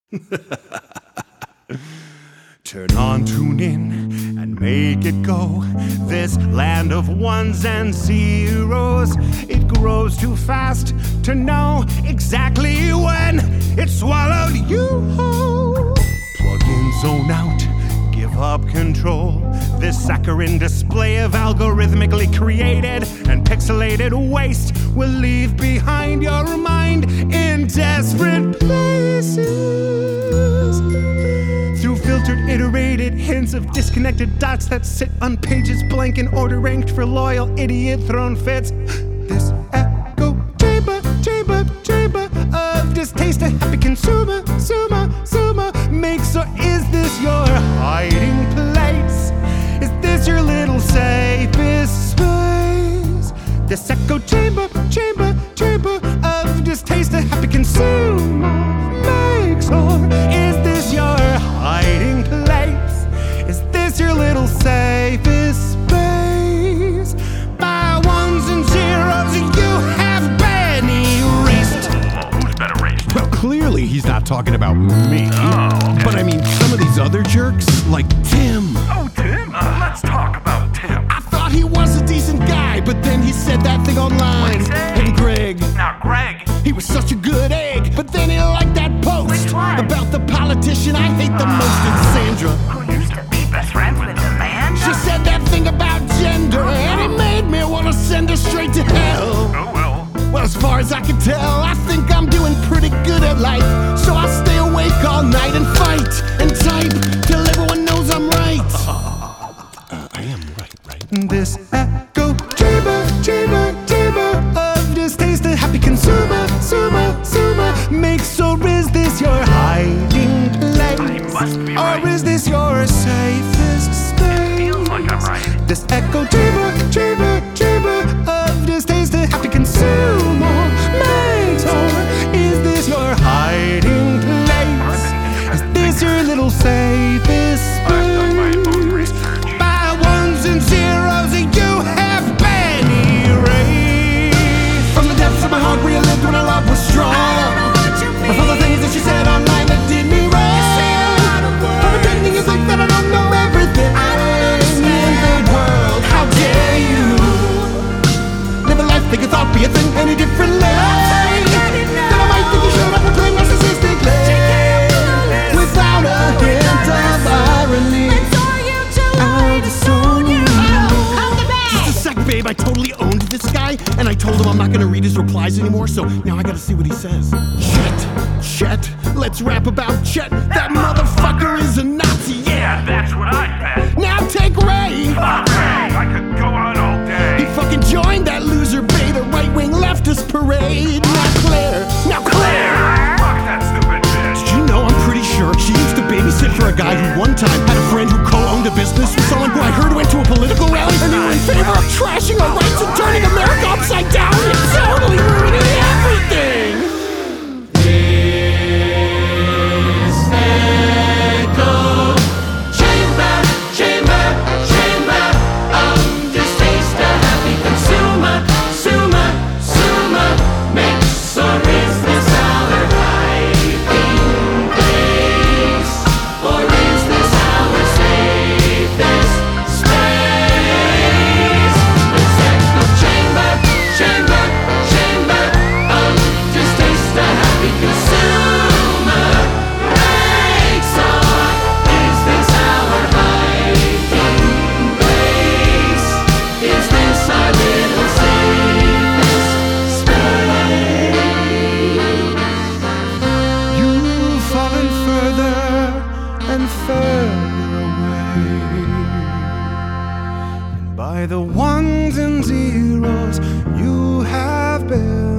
Turn on, tune in, and make it go. This land of ones and zeros, it grows too fast to know exactly when it swallowed you whole. Plug in, zone out, give up control. This saccharine display of algorithmically created and pixelated waste will leave behind your mind in desperate places. Through filtered, iterated hints of disconnected dots that sit on pages blank in order ranked for loyal idiot thrown fits. This echo chamber of distaste a happy consumer, makes, or is this your hiding place? Is this your little safest space? This echo chamber of distaste a happy consumer makes, or is this your hiding place? Is this your little safest space? By ones and zeros you have been erased. Who's been erased? Well, clearly he's not talking about me. Oh, okay. But I mean, some of these other jerks, like Tim. Oh, Tim? Let's talk about Tim. I thought he was a decent guy, but then he said that thing online. What'd he say? And Greg, Now, Greg. he was such a good egg, but then he liked that post Which one? about the politician I hate the most, and Sandra. Who used to be best friends with Amanda? She said that thing about gender, and it made me want to send her straight to hell. Oh, well. Well, as far as I can tell, I think I'm doing pretty good at life. So I stay awake all night and fight and type till everyone knows I'm right. I am right? This echo chamber of distaste a happy consumer, makes, or is this your hiding place? I must be right. Or is this your safest space? Feels like I'm right. This echo chamber of distaste a happy consumer makes, or is this your hiding place? Is this your little safest I've done my own space? research. By ones and zeros you have been erased. From the depths of my heart where you lived when our love was strong. But for the things that you said online that did me wrong. For pretending you think that I don't know everything in the world. How dare you live a life, think a thought, be a thing any differently. Then I might think you showed up and played narcissistically without a hint of irony. I'll disown you. Just a sec, babe, I totally owned this guy, and I told him I'm not gonna read his replies anymore, so now I gotta see what he says. Chet, let's rap about Chet. That motherfucker is a Nazi, Yeah, that's what I bet. Now take Ray. Fuck Ray. I could go on all He day. fucking joined that loser beta right-wing leftist parade. Now Claire. Fuck that stupid bitch. Did you know I'm pretty sure she used to babysit for a guy who one time had a friend who co-owned a business with someone who I heard went to a political rally and they were in favor of trashing our rights and turning America upside down and totally ruining everything. By the ones and zeros you have been